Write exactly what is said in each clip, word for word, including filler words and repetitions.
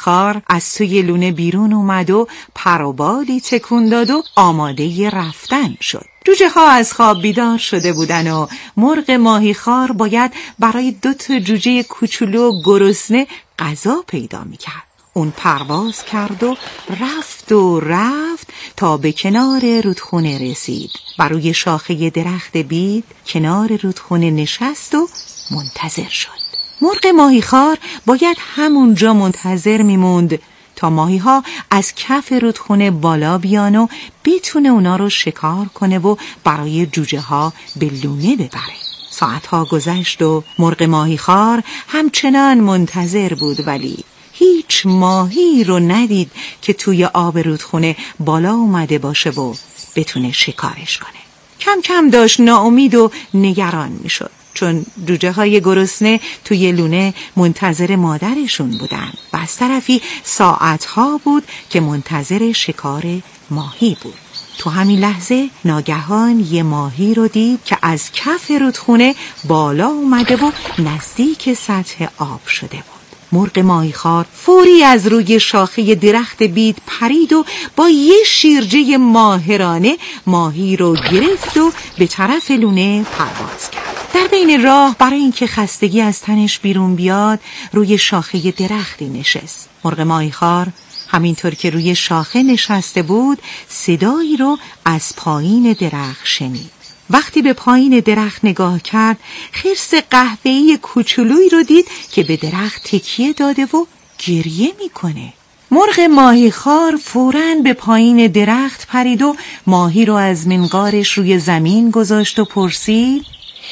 خار از توی لونه بیرون اومد و پر و بالی تکون داد و آماده رفتن شد. جوجه ها از خواب بیدار شده بودن و مرغ ماهی خار باید برای دو تا جوجه کوچولو و گرسنه غذا پیدا میکرد. اون پرواز کرد و رفت و رفت تا به کنار رودخونه رسید و روی شاخه درخت بید کنار رودخونه نشست و منتظر شد. مرغ ماهیخوار باید همونجا منتظر میموند تا ماهی ها از کف رودخونه بالا بیان و بتونه اونا رو شکار کنه و برای جوجه ها به لونه ببره. ساعت ها گذشت و مرغ ماهیخوار همچنان منتظر بود، ولی هیچ ماهی رو ندید که توی آب رودخونه بالا اومده باشه و بتونه شکارش کنه. کم کم داشت ناامید و نگران میشد، چون جوجه های گرسنه توی لونه منتظر مادرشون بودن و از طرفی ساعتها بود که منتظر شکار ماهی بود. تو همین لحظه ناگهان یه ماهی رو دید که از کف رودخونه بالا اومده و نزدیک سطح آب شده بود. مرغ ماهیخوار فوری از روی شاخه درخت بید پرید و با یه شیرجه ماهرانه ماهی رو گرفت و به طرف لونه پرواز کرد. در بین راه برای اینکه خستگی از تنش بیرون بیاد روی شاخه درختی نشست. مرغ ماهیخوار همینطور که روی شاخه نشسته بود صدایی رو از پایین درخت شنید. وقتی به پایین درخت نگاه کرد خرس قهوه‌ای کوچولویی رو دید که به درخت تکیه داده و گریه میکنه. مرغ ماهیخوار فوراً به پایین درخت پرید و ماهی رو از منقارش روی زمین گذاشت و پرسید: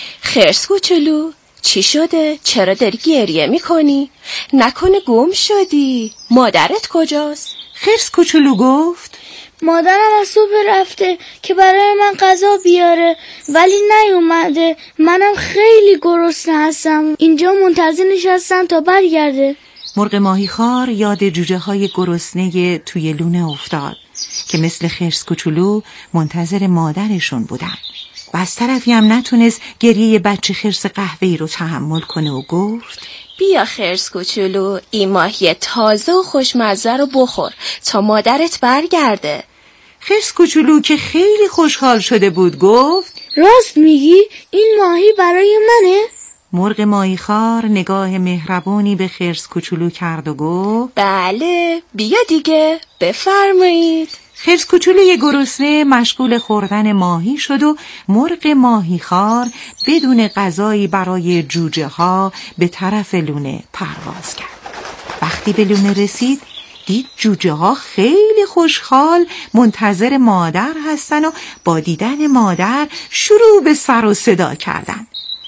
خرس کوچولو، چی شده؟ چرا داری گریه میکنی؟ نکنه گم شدی؟ مادرت کجاست؟ خرس کوچولو گفت: مادرم از صبح رفته که برای من غذا بیاره ولی نیومده. منم خیلی گرسنه هستم، اینجا منتظر نشستم تا برگرده. مرغ ماهیخوار یاد جوجه های گرسنه توی لونه افتاد که مثل خرس کوچولو منتظر مادرشون بودن و از طرفی هم نتونست گریه بچه خرس قهوه‌ای رو تحمل کنه و گفت: بیا خرس کوچولو، این ماهی تازه و خوشمزه رو بخور تا مادرت برگرده. خرس کوچولو که خیلی خوشحال شده بود گفت: راست میگی؟ این ماهی برای منه؟ مرغ ماهیخوار نگاه مهربونی به خرس کوچولو کرد و گفت: بله، بیا دیگه، بفرمایید. خرس کوچولوی گرسنه مشغول خوردن ماهی شد و مرغ ماهیخوار بدون غذایی برای جوجه ها به طرف لونه پرواز کرد. وقتی به لونه رسید دید جوجه ها خیلی خوشحال منتظر مادر هستن و با دیدن مادر شروع به سر و صدا کردن.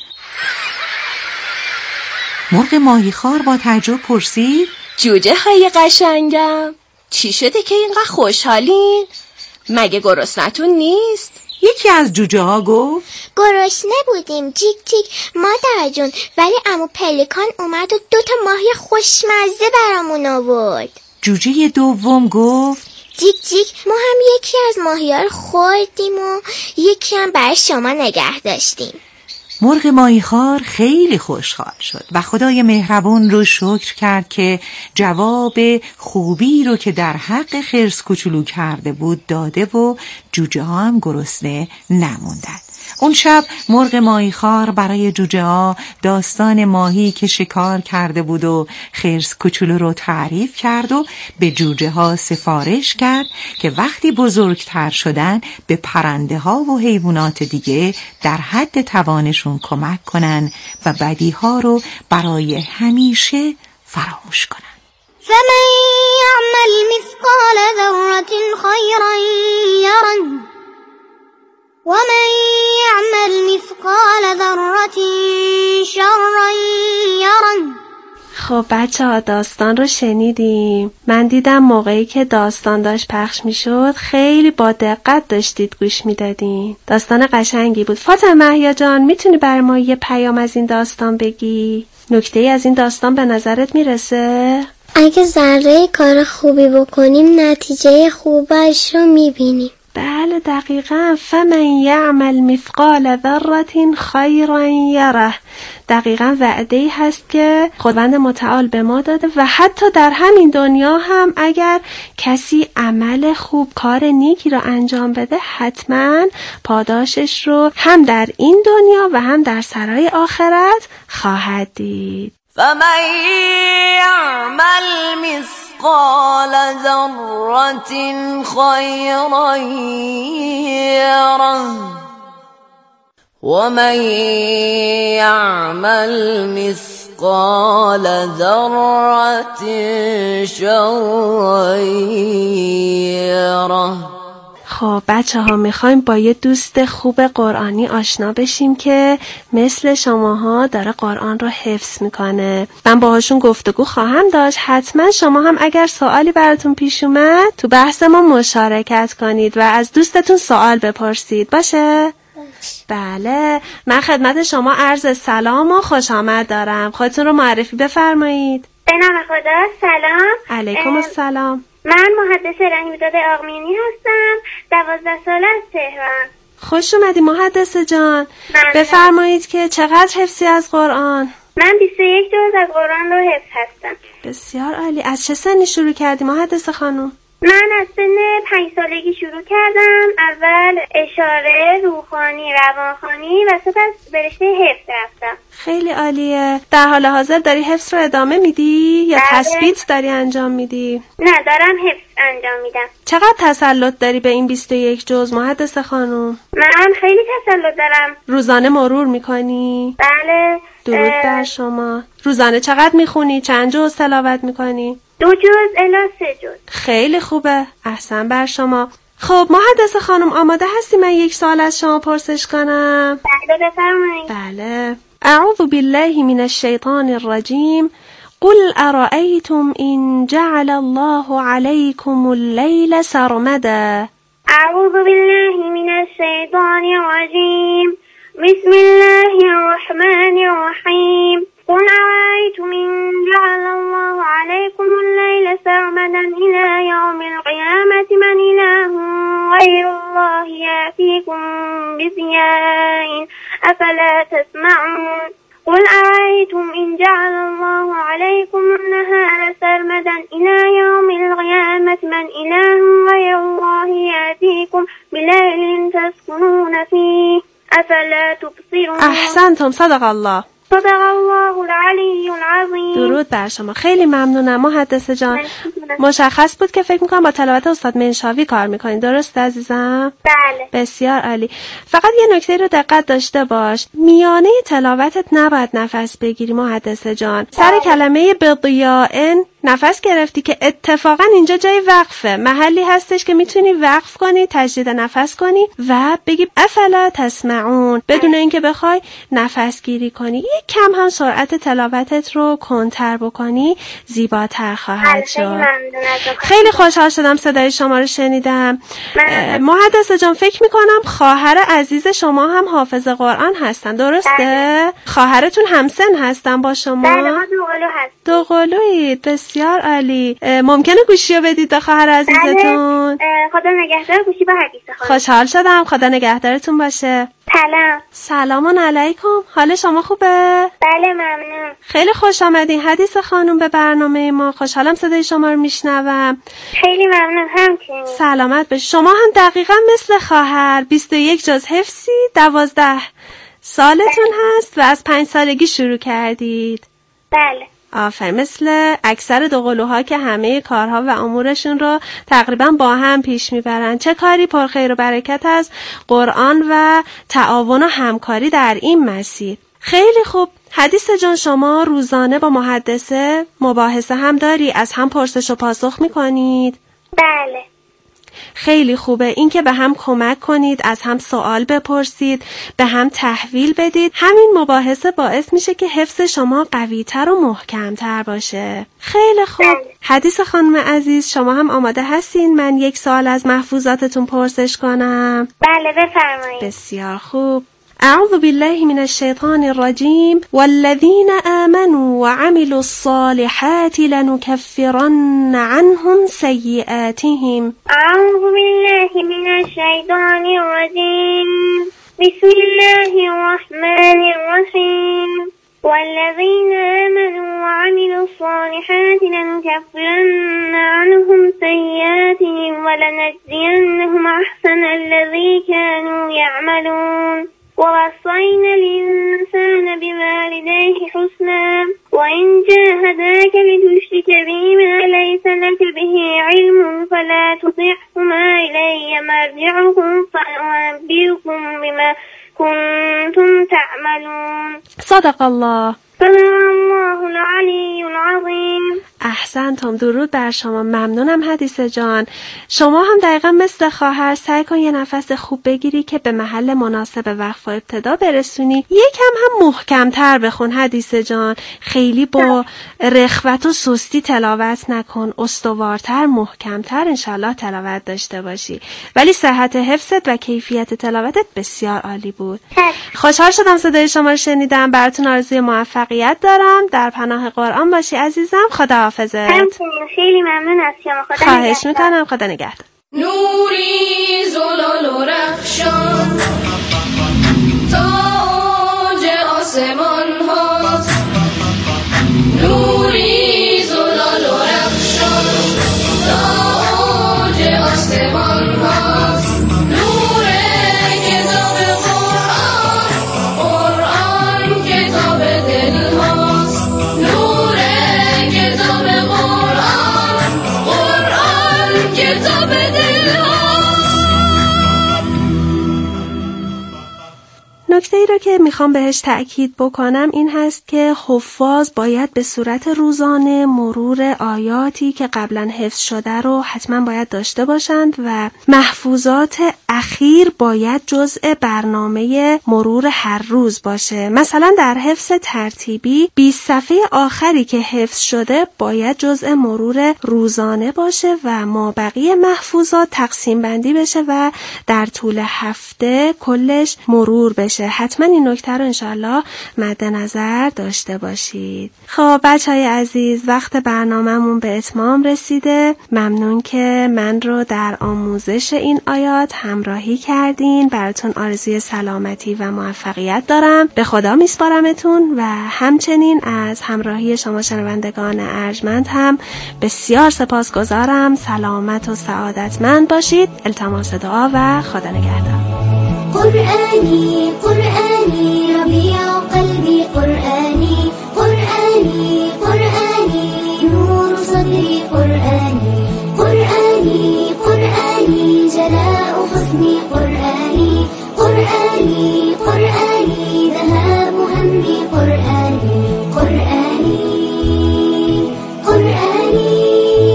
مرغ ماهیخوار با تعجب پرسید: جوجه های قشنگم، چی شده که اینقدر خوشحالین؟ مگه گرسنتون نیست؟ یکی از جوجه ها گفت: گرسنه بودیم جیک جیک مادر جون، ولی عمو پلیکان اومد و دو تا ماهی خوشمزه برامون آورد. جوجه دوم گفت: جیک جیک ما هم یکی از ماهی‌ها رو خوردیم و یکی هم برای شما نگه داشتیم. مرغ ماهیخوار خیلی خوشحال شد و خدای مهربون رو شکر کرد که جواب خوبی رو که در حق خرس کوچولو کرده بود داده و جوجه ها هم گرسنه نموندن. اون شب مرغ ماهیخوار برای جوجه ها داستان ماهی که شکار کرده بود و خرس کوچولو رو تعریف کرد و به جوجه ها سفارش کرد که وقتی بزرگتر شدن به پرنده ها و حیوانات دیگه در حد توانشون کمک کنن و بدی ها رو برای همیشه فراموش کنن. فمن یعمل مثقال ذرة خیرا یره ومن یعمل مثقال ذرة شرا یره. خب بچه ها داستان رو شنیدیم. من دیدم موقعی که داستان داشت پخش می شد خیلی با دقت داشتید گوش می دادین. داستان قشنگی بود. فاطمه محیا جان میتونی بر ما یه پیام از این داستان بگی؟ نکته ای از این داستان به نظرت میرسه؟ اگه ذره کار خوبی بکنیم نتیجه خوبش رو میبینیم. بله دقیقاً فمن یعمل مثقال ذره خیرا یره. دقیقاً وعده‌ای هست که خداوند متعال به ما داده و حتی در همین دنیا هم اگر کسی عمل خوب، کار نیکی را انجام بده، حتماً پاداشش رو هم در این دنیا و هم در سرای آخرت خواهد دید. فمن یعمل مثقال ذره خیرا یره ومن یعمل مثقال ذره شرا یره. خب بچه ها میخوایم با یه دوست خوب قرآنی آشنا بشیم که مثل شماها داره قرآن رو حفظ میکنه. من باهاشون گفتگو خواهم داشت. حتما شما هم اگر سوالی براتون پیش اومد تو بحث ما مشارکت کنید و از دوستتون سوال بپرسید. باشه؟ بله. من خدمت شما عرض سلام و خوش آمد دارم. خودتون رو معرفی بفرمایید. به نام خدا. سلام. علیکم السلام. من محدث رحیم‌زاده آقمینی هستم. دوازده ساله از تهران. خوش اومدی محدث جان. من بفرمایید که چقدر حفظی از قرآن؟ من بیست و یک جز از قرآن رو حفظ هستم. بسیار عالی. از چه سنی شروع کردی محدث خانم؟ من از سن پنج سالگی شروع کردم. اول اشاره، روحانی، روانخوانی و سپس به رشته حفظ رفتم. خیلی عالیه. در حال حاضر داری حفظ رو ادامه میدی یا بله. تثبیت داری انجام میدی؟ نه، دارم حفظ انجام میدم. چقدر تسلط داری به این بیست و یک جز محدث خانم؟ من خیلی تسلط دارم. روزانه مرور میکنی؟ بله. درود بر شما. روزانه چقدر میخونی؟ چند جز تلاوت میکنی؟ دو جز الی سه جز. خیلی خوبه. احسن بر شما. خب محدث خانم آماده هستی من یک سوال از شما پرسش کنم؟ بله بفرمایید. بله. اعوذ بالله من الشیطان الرجیم. قل ارأیتم ان جعل الله علیکم اللیل سرمدا. اعوذ بالله من الشیطان الرجیم. بسم الله الرحمن الرحیم. قل أرأيتم إن جعل الله عليكم الليل سرمدا إلى يوم القيامة من إله غير الله يأتيكم بضياء أفلا تسمعون. قل أرأيتم إن جعل الله عليكم النهار سرمدا إلى يوم القيامة من إله غير الله يأتيكم بليل تسكنون فيه أفلا تبصرون. احسنتم. صدق الله. صدق الله العلی العظیم. درود بر شما. خیلی ممنونم محدث جان. مشخص بود که فکر میکنم با تلاوت استاد منشاوی کار میکنین. درست عزیزم؟ بله. بسیار عالی. فقط یه نکته رو دقت داشته باش. میانه تلاوتت نباید نفس بگیری محدث جان. سر کلمه بضیاء نفس گرفتی که اتفاقا اینجا جای وقفه. محلی هستش که میتونی وقف کنی، تجدید نفس کنی و بگی افلا تسمعون بدون اینکه بخوای نفس گیری کنی. یک کم هم سرعت تلاوتت رو کنتر بکنی زیباتر خواهد شد. خیلی خوشحال شدم صدای شما رو شنیدم. محدث جان فکر میکنم خواهر عزیز شما هم حافظ قرآن هستن. درسته؟ بله. خواهرتون همسن هستن با شما؟ بله ما دو قلو هست. دو قلویید. بسیار عالی. ممکنه گوشی رو بدید به خواهر عزیزتون؟ بله. خدا نگهدار. گوشی با حدیث خانم. خوشحال شدم. خدا نگهدارتون باشه. سلام. سلام علیکم. حال شما خوبه؟ بله ممنون. خیلی خوش آمدین حدیث خانم به برنامه ما. خوشحالم صدای شما رو میشنوم. خیلی ممنون. همچنین. سلامت باشید. شما هم دقیقا مثل خواهر بیست و یک جز حفظی، دوازده سالتون هست و از پنج سالگی شروع کردید. بله. آفرین. مثل اکثر دوقلوها که همه کارها و امورشون رو تقریبا با هم پیش میبرن. چه کاری پرخیر و برکت از قرآن و تعاون و همکاری در این مسیر. خیلی خوب. حدیث جان شما روزانه با محدثه مباحثه هم داری؟ از هم پرسش و پاسخ میکنید؟ بله. خیلی خوبه. این که به هم کمک کنید، از هم سوال بپرسید، به هم تحویل بدید. همین مباحثه باعث میشه که حفظ شما قوی‌تر و محکم‌تر باشه. خیلی خوب. حدیث خانم عزیز شما هم آماده هستین من یک سوال از محفوظاتتون پرسش کنم؟ بله بفرمایید. بسیار خوب. اعوذ بالله من الشیطان الرجیم والذین آمنوا وعملوا الصالحات لنكفرن عنهم سیئاتهم. اعوذ بالله من الشیطان الرجیم بسم الله الرحمن الرحیم والذین آمنوا وعملوا الصالحات لنكفرن عنهم سیئاتهم ولنجزینهم احسن الذی كانوا یعملون ووصينا الإنسان بوالديه حسنا وإن جاهداك لتشرك بي ما ليس لك به علم فلا تطعهما إلي مرجعكم فأنبئكم بما كنتم تعملون. صدق الله. صدق الله العلی العظیم. احسنتم، درود بر شما. ممنونم حدیثه جان. شما هم دقیقا مثل خواهر سعی کن یه نفس خوب بگیری که به محل مناسب وقف و ابتدا برسونی. یکم هم محکمتر بخون حدیثه جان، خیلی با رخوت و سستی تلاوت نکن، استوارتر محکمتر انشالله تلاوت داشته باشی. ولی صحت حفظت و کیفیت تلاوتت بسیار عالی بود. خوشحال شدم صدای شما رو شنیدم. براتون آرزوی موفقیت دارم. در پناه قرآن باشی عزیزم. خدا حافظت. خیلی ممنون از شما. خدا خواهش میکنم. خدا نگهدار. نوری زلال و رخشان تاج آسمان هاست، نوری زلال و رخشان تاج آسمان هاست، نور کتاب قرآن، قرآن کتاب دل هاست، نور کتاب قرآن، قرآن کتاب دل هاست. نکته ای رو که میخوام بهش تأکید بکنم این هست که حفاظ باید به صورت روزانه مرور آیاتی که قبلا حفظ شده رو حتما باید داشته باشند و محفوظات اخیر باید جزء برنامه مرور هر روز باشه. مثلا در حفظ ترتیبی بیست صفحه آخری که حفظ شده باید جزء مرور روزانه باشه و مابقی محفوظات تقسیم بندی بشه و در طول هفته کلش مرور بشه. حتما این نکته رو انشالله مد نظر داشته باشید. خب بچهای عزیز، وقت برنامه‌مون به اتمام رسیده. ممنون که من رو در آموزش این آیات همراهی کردین. براتون آرزوی سلامتی و موفقیت دارم. به خدا میسپارمتون و همچنین از همراهی شما شنوندگان ارجمند هم بسیار سپاسگزارم. سلامت و سعادتمند باشید. التماس دعا و خدا نگهدار. قرآني قرآني ربيع قلبي قرآني قرآني قرآني نور صدري قرآني قرآني قرآني جلاء حزني قرآني قرآني قرآني ذهاب همي قرآني قرآني قرآني.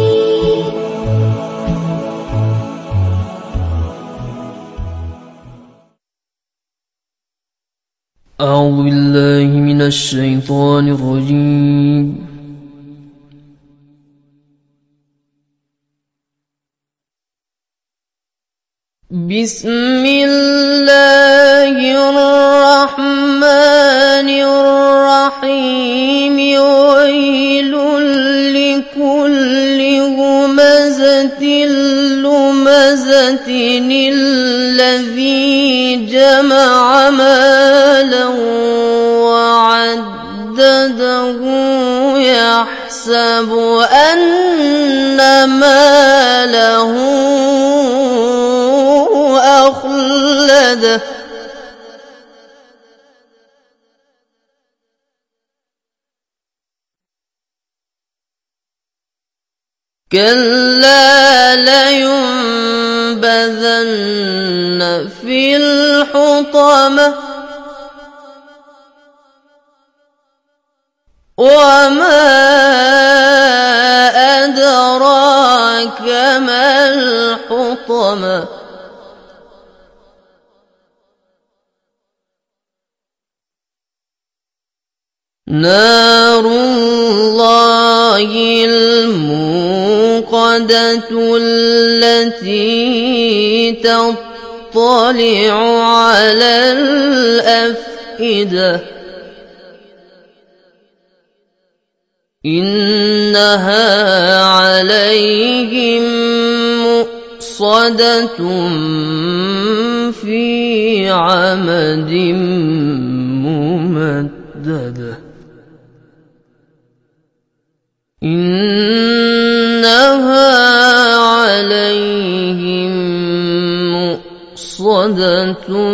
أعوذ بالله من الشيطان الرجيم. بسم الله الرحمن الرحيم. ويل لكل همزة لمزة الذي جمع مالا وعدده يحسب أن ماله أخلده كلا لينبذن في الحطمة وما أدراك ما الحطمة نار الله الموقدة التي تطلع يطلع على الأفئدة إنها عليهم مؤصدة في عمد ممددة إنها عليهم مؤصدة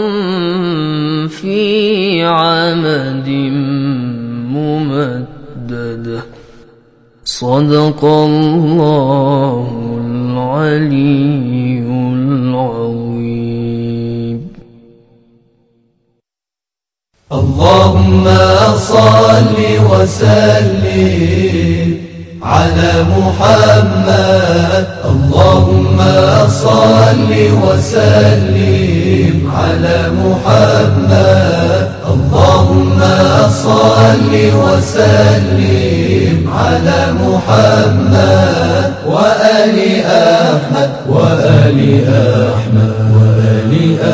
في عمد ممددة صدق الله العلي العظيم. اللهم صل وسلم على محمد اللهم صل وسلم على محمد اللهم صل وسلم على محمد وآل أحمد وآل أحمد وآل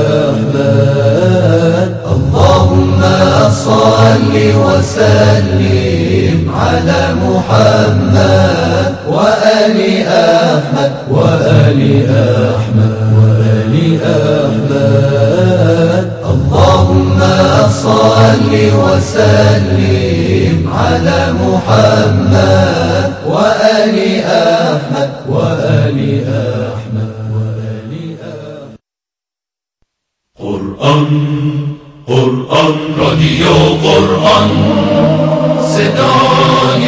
أحمد اللهم صل وسلم على محمد وآل أحمد وآل أحمد وآل أحمد اللهم صل وسلم على محمد وآل أحمد وآل أحمد وآل أحمد. قرآن قرآن رادیو قرآن صدای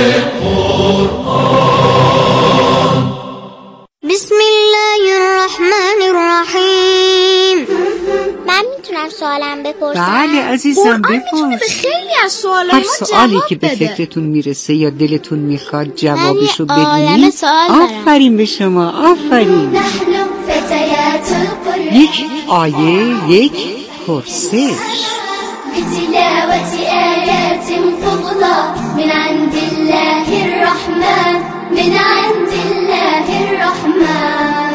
قرآن. بسم الله الرحمن الرحیم. من میتونم سوالم بپرسم؟ بله عزیزم بپرس. خیلی از سوالای هر ما سوالی جواب که به بده. فکرتون میرسه یا دلتون میخواد جوابشو من یه عالمه بدونید. سوال دارم. آفرین به شما، آفرین. نحن فتيات القرآن یک آیه، یک پرسش. بتلاوة آيات فضلى من عند الله الرحمن من عند الله الرحمن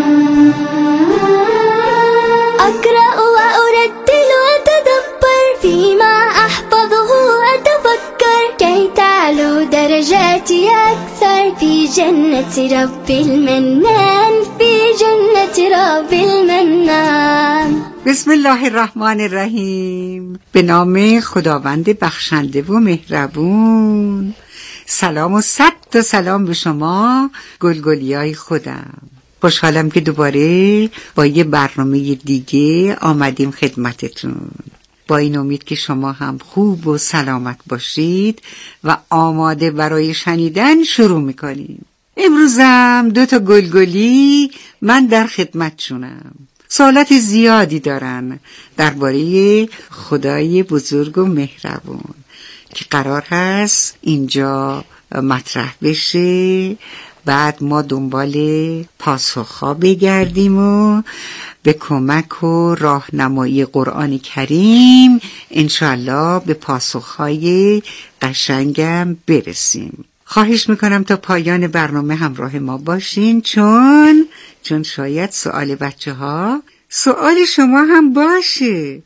أقرأ وأرتل وأتدبر فيما أحفظه أتفكر كي تعلو درجاتي أكثر في جنة رب المنان في جنة رب المنان. بسم الله الرحمن الرحیم. به نام خداوند بخشنده و مهربون. سلام و صد تا سلام به شما گلگلیای خودم. خوشحالم که دوباره با یه برنامه دیگه آمدیم خدمتتون. با این امید که شما هم خوب و سلامت باشید و آماده برای شنیدن شروع میکنیم. امروزم دو تا گلگلی من در خدمتشونم. سوالات زیادی دارن درباره خدای بزرگ و مهربون که قرار هست اینجا مطرح بشه. بعد ما دنبال پاسخها بگردیم و به کمک و راهنمایی قرآن کریم انشالله به پاسخهای قشنگم برسیم. خواهش میکنم تا پایان برنامه همراه ما باشین چون چون شاید سوال بچه ها سوال شما هم باشه.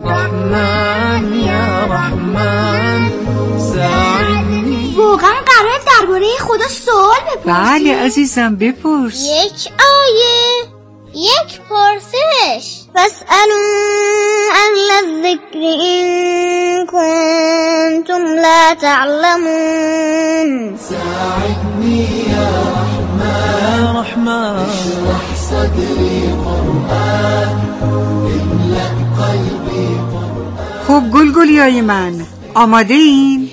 رحمن یا رحمن ساعدنی. واقعا قراره درباره خدا سوال بپرسی؟ بله عزیزم بپرس. یک آیه، یک پرسش. فاسألوا اهل الذکر ان کنتم لا تعلمون. ساعدنی یا رحمن رحمن اشرح صدری قرآن املأ قلبی قرآن. خب گلگلیای من آماده این؟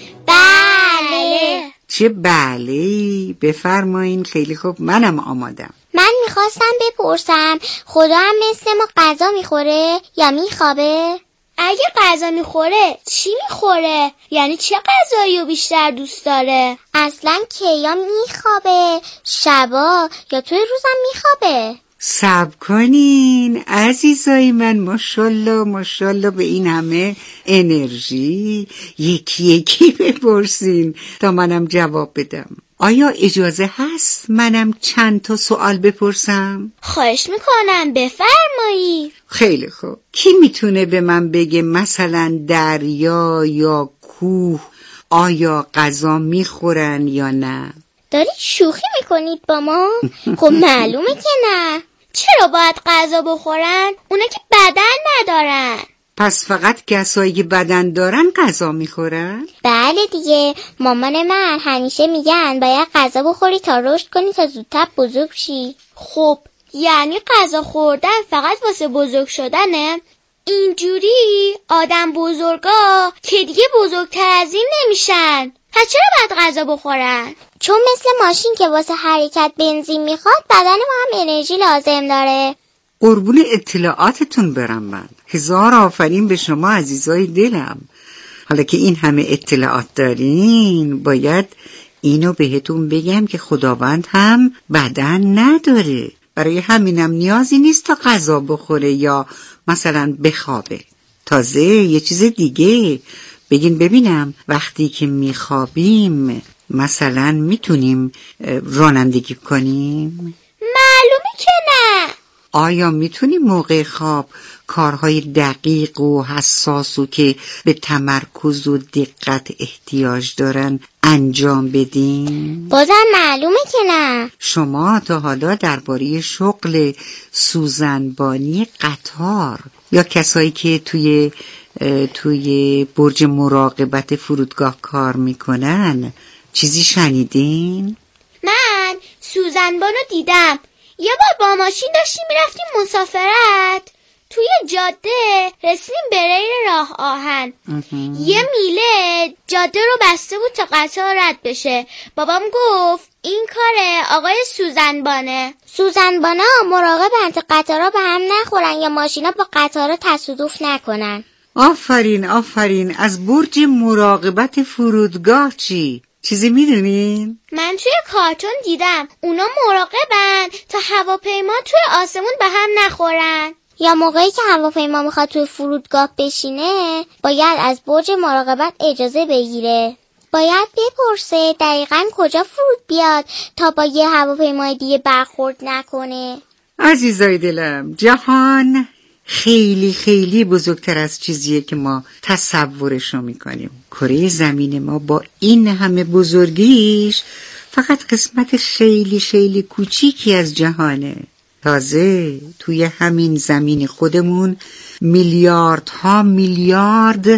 بله. چه بله؟ بفرمایین. خیلی خوب منم آمادم. من میخواستم بپرسم خدا هم مثل ما غذا میخوره یا میخوابه؟ اگه غذا میخوره چی میخوره؟ یعنی چه غذایی رو بیشتر دوست داره؟ اصلا کیا میخوابه؟ شبا یا توی روزم میخوابه؟ صبر کنین عزیزای من. ماشالله ماشالله به این همه انرژی. یکی یکی بپرسین تا منم جواب بدم. آیا اجازه هست منم چند تا سوال بپرسم؟ خواهش میکنم بفرمایید. خیلی خوب. کی میتونه به من بگه مثلا دریا یا کوه آیا غذا میخورن یا نه؟ دارید شوخی میکنید با ما؟ خب معلومه که نه. چرا باید غذا بخورن؟ اونا که بدن ندارن. پس فقط کسایی که بدن دارن غذا میخورن؟ بله دیگه، مامان من همیشه میگن باید غذا بخوری تا رشد کنی تا زودتر بزرگ شی. خب یعنی غذا خوردن فقط واسه بزرگ شدنه؟ اینجوری آدم بزرگا که دیگه بزرگتر از این نمیشن. پس چرا باید غذا بخورن؟ چون مثل ماشین که واسه حرکت بنزین میخواد، بدن ما هم انرژی لازم داره. قربون اطلاعاتتون برم من. هزار آفرین به شما عزیزای دلم. حالا که این همه اطلاعات دارین، باید اینو بهتون بگم که خداوند هم بدن نداره. برای همینم نیازی نیست تا غذا بخوره یا مثلا بخوابه. تازه یه چیز دیگه بگین ببینم، وقتی که میخوابیم مثلا میتونیم رانندگی کنیم؟ معلومه که نه. آیا میتونیم موقع خواب کارهای دقیق و حساسو که به تمرکز و دقت احتیاج دارن انجام بدیم؟ بازم معلومه که نه. شما تا حالا درباره شغل سوزنبانی قطار یا کسایی که توی توی برج مراقبت فرودگاه کار میکنن چیزی شنیدین؟ من سوزنبانو دیدم. یه بار با ماشین داشتیم میرفتیم مسافرت، توی جاده رسیدیم به ریل راه آهن. یه میله جاده رو بسته بود تا قطار رد بشه. بابام گفت این کار آقای سوزنبانه. سوزنبانا مراقبن تا قطارا به هم نخورن یا ماشینا با قطارا تصادف نکنن. آفرین آفرین. از برج مراقبت فرودگاه چی؟ چیزی میدونین؟ من توی کارتون دیدم اونا مراقبن تا هواپیما توی آسمون به هم نخورن. یا موقعی که هواپیما میخواد توی فرودگاه بشینه باید از برج مراقبت اجازه بگیره. باید بپرسه دقیقاً کجا فرود بیاد تا با یه هواپیمای دیگه برخورد نکنه. عزیزای دلم، جهان خیلی خیلی بزرگتر از چیزیه که ما تصورشو میکنیم. کره زمین ما با این همه بزرگیش فقط قسمت خیلی خیلی کوچیکی از جهانه. تازه توی همین زمین خودمون میلیاردها میلیارد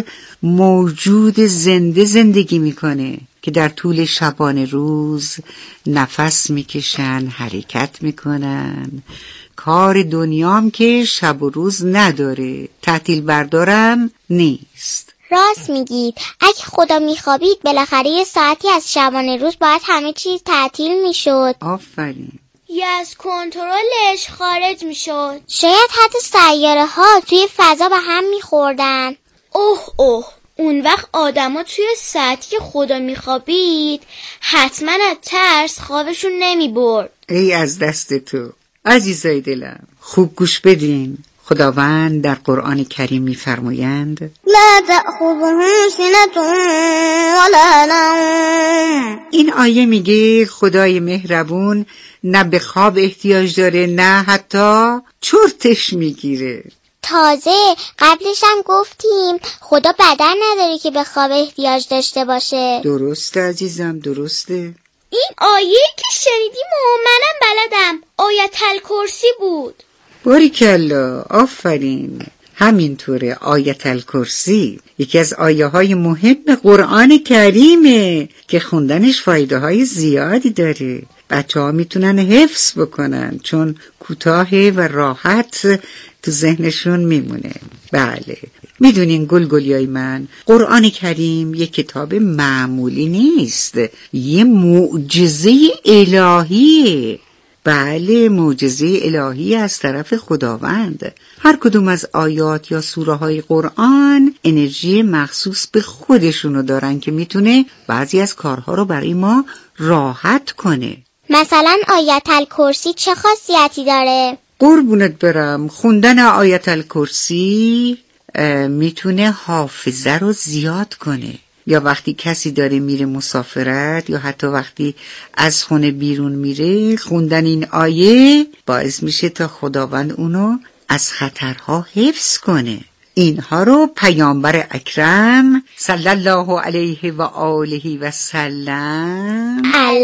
موجود زنده زندگی میکنه که در طول شبانه روز نفس میکشن، حرکت میکنن. کار دنیام که شب و روز نداره، تعطیل بردارم نیست. راست میگید. اگه خدا میخوابید بالاخره یه ساعتی از شبانه روز باید همه چیز تعطیل میشد. آفرین. یا از کنترلش خارج میشد. شاید حتی سیاره ها توی فضا به هم میخوردن. اوه اوه، اون وقت آدما توی ساعتی که خدا میخوابید حتما از ترس خوابشون نمیبرد. ای از دست تو. عزیزای دلم، خوب گوش بدین. خداوند در قرآن کریم می‌فرمایند لا تأخذهم سنة ولا نوم. این آیه میگه خدای مهربون نه به خواب احتیاج داره نه حتی چرتش میگیره. تازه قبلش هم گفتیم خدا بدن نداره که به خواب احتیاج داشته باشه. درسته عزیزم، درسته. این آیه که شنیدیم و منم بلدم، آیت الکرسی بود. باریکلا، آفرین. همینطوره. آیت الکرسی یکی از آیه های مهم قرآن کریمه که خوندنش فایده های زیادی داره. بچه ها میتونن حفظ بکنن چون کوتاهه و راحت تو ذهنشون میمونه. بله، میدونین گلگلیای من، قرآن کریم یه کتاب معمولی نیست، یه معجزه الهیه. بله، معجزه الهی از طرف خداوند. هر کدوم از آیات یا سوره های قرآن انرژی مخصوص به خودشونو دارن که میتونه بعضی از کارها رو برای ما راحت کنه. مثلا آیت الکرسی چه خاصیتی داره؟ قربونت برم، خوندن آیت الکرسی میتونه حافظه رو زیاد کنه. یا وقتی کسی داره میره مسافرت یا حتی وقتی از خونه بیرون میره، خوندن این آیه باعث میشه تا خداوند اونو از خطرها حفظ کنه. اینها رو پیامبر اکرم صلی الله علیه و آله و سلم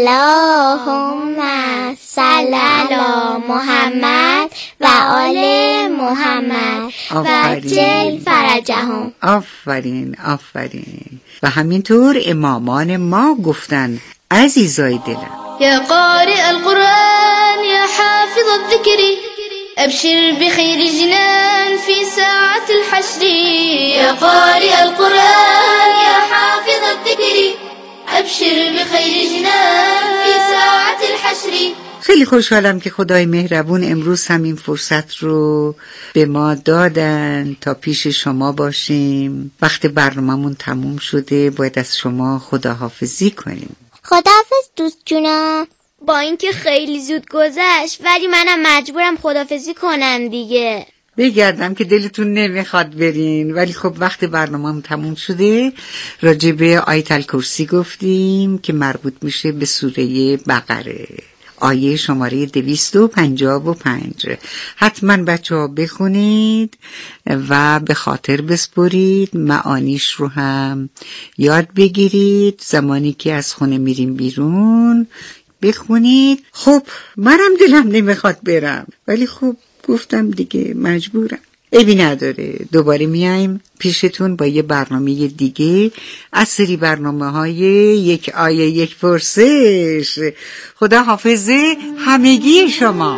اللهم صل علی محمد و آل محمد و عجل فرجهم. آفرین آفرین. و همینطور امامان ما گفتن عزیزای دلم. یا قارئ القرآن یا حافظ الذکر أبشر بخير جنان في ساعة الحشر. يا قارئ القرآن يا حافظ الذكر أبشر بخير جنان في ساعة الحشر. خیلی خوشحالم که خدای مهربون امروز هم این فرصت رو به ما دادن تا پیش شما باشیم. وقت برنامه‌مون تموم شده، باید از شما خداحافظی کنیم. خداحافظ دوست جونا. با اینکه خیلی زود گذشت ولی منم مجبورم خداحافظی کنم دیگه. بگردم که دلتون نمیخواد برین، ولی خب وقت برنامه‌مون تموم شده. راجع به آیت الکرسی گفتیم که مربوط میشه به سوره بقره، آیه شماره دویست و پنجاه و پنج. حتما بچه ها بخونید و به خاطر بسپرید، معانیش رو هم یاد بگیرید. زمانی که از خونه میریم بیرون بخونید. خب منم دلم نمیخواد برم، ولی خب گفتم دیگه مجبورم. عیبی نداره، دوباره میایم پیشتون با یه برنامه دیگه از سری برنامه های یک آیه یک پرسش. خدا حافظ همگی شما.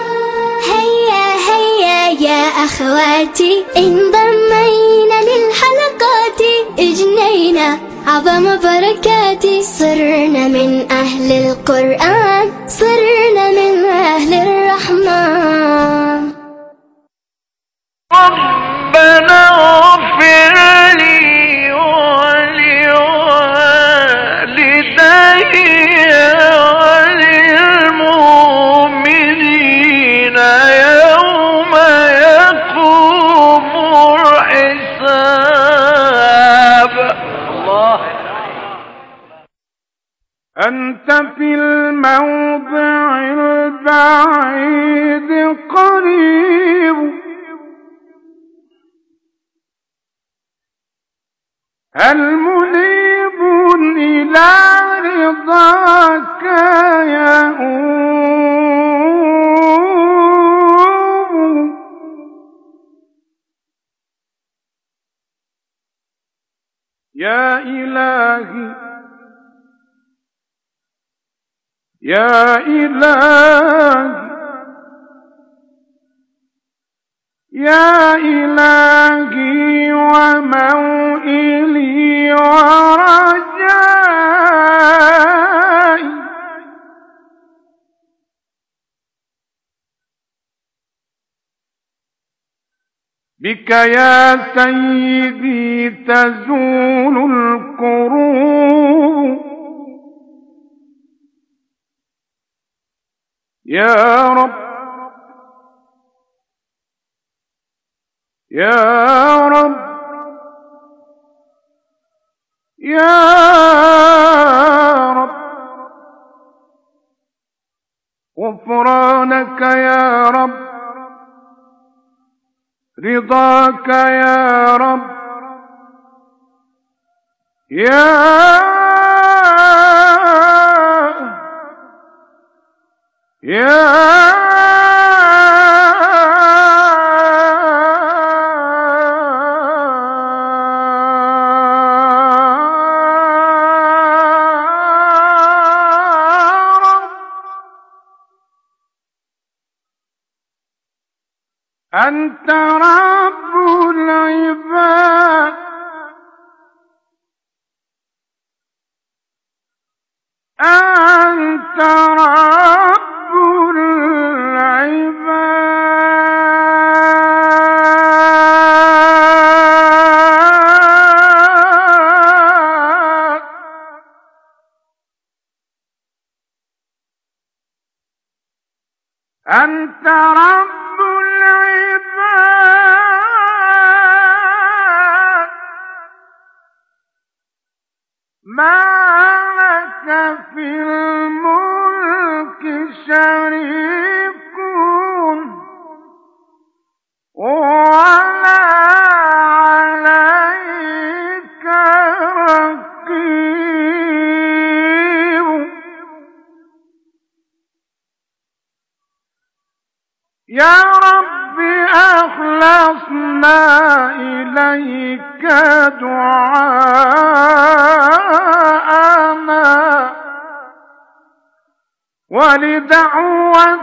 هيا هيا يا أخواتي انضمينا للحلقات اجنينا عظم بركاتي صرنا من أهل القرآن صرنا من أهل الرحمن. ربنا اغفر لي ولوالدي وللمؤمنين يوم يقوم الحساب. الله. أنت في الموضع البعيد قريب هل منيب إلى رضاك يؤوب. يا إلهي يا إلهي يا إلهي وموئلي ورجائي بك يا سيدي تزول الكروب. يا رب يا رب يا رب غفرانك يا رب رضاك يا رب يا يا أنت رب العباد أنت رب العباد أنت رب العباد في الملك شريك ولا عليك رقيب يا رب أخلصنا إليك دعاءنا ولدعوة